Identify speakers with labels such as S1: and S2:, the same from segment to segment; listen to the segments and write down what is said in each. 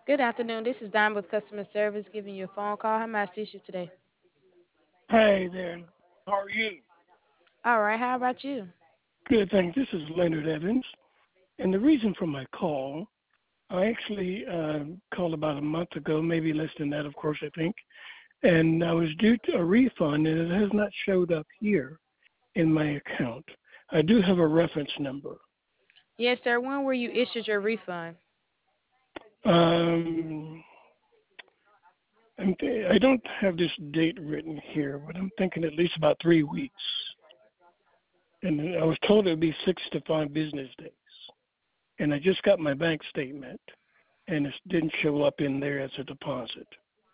S1: Good afternoon. This is Dime with customer service giving you a phone call. How may I assist you today?
S2: Hey there. How are you?
S1: All right. How about you?
S2: Good, thanks. This is Leonard Evans. And the reason for my call, I actually called about a month ago, maybe less than that, of course, I think. And I was due to a refund, and it has not showed up here in my account. I do have a reference number.
S1: Yes, sir. When were you issued your refund?
S2: Um, I don't have this date written here, but I'm thinking at least about 3 weeks. And I was told it would be 6 to 5 business days. And I just got my bank statement, and it didn't show up in there as a deposit.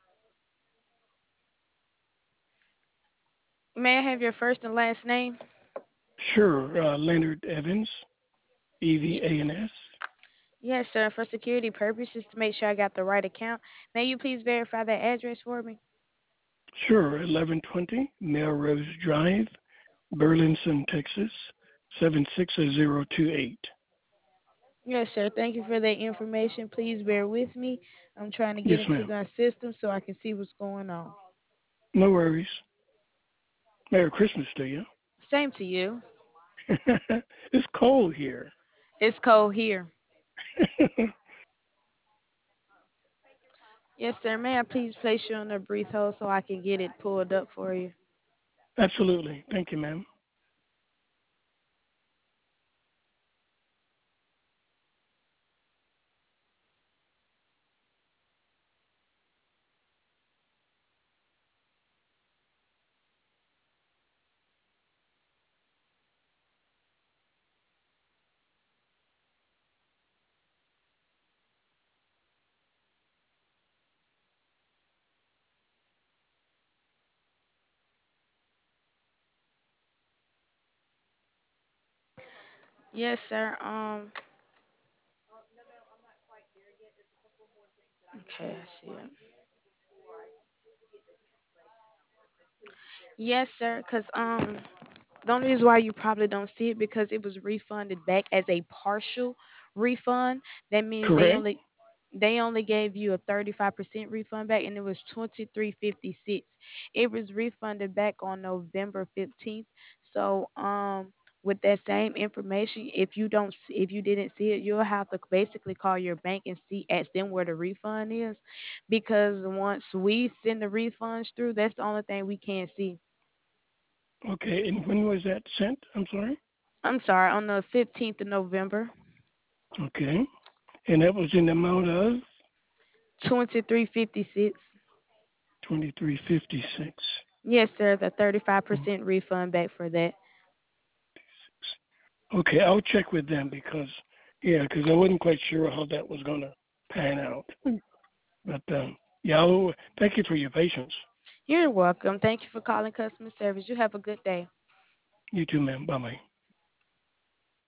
S1: May I have your first and last name?
S2: Sure, Leonard Evans,
S1: Y-
S2: EVANS.
S1: yes, sir. For security purposes, to make sure I got the right account, may you please verify that address for me?
S2: Sure, 1120 Melrose Drive, Burleson, Texas, 76028.
S1: Yes, sir. Thank you for that information. Please bear with me. I'm trying to get
S2: Yes,
S1: into
S2: ma'am.
S1: my system so I can see what's going on.
S2: No worries. Merry Christmas to you.
S1: Same to you.
S2: It's cold here.
S1: It's cold here. Yes, sir. May I please place you on a brief hold so I can get it pulled up for you?
S2: Absolutely. Thank you, ma'am.
S1: Yes, sir. Okay, I see it. Yes, sir. Cause the only reason why you probably don't see it because it was refunded back as a partial refund. That means
S2: Correct?
S1: they only gave you a 35% refund back, and it was 23.56. It was refunded back on November 15th. So with that same information, if you didn't see it, you'll have to basically call your bank and ask them where the refund is, because once we send the refunds through, that's the only thing we can't see.
S2: Okay, and when was that sent? I'm sorry?
S1: I'm sorry, on the 15th of November,
S2: Okay. And that was in the amount of
S1: 23.56.
S2: 2356.
S1: Yes, sir, the 35% refund back for that.
S2: Okay, I'll check with them because I wasn't quite sure how that was going to pan out. But yeah, thank you for your patience.
S1: You're welcome. Thank you for calling customer service. You have a good day.
S2: You too, ma'am. Bye bye.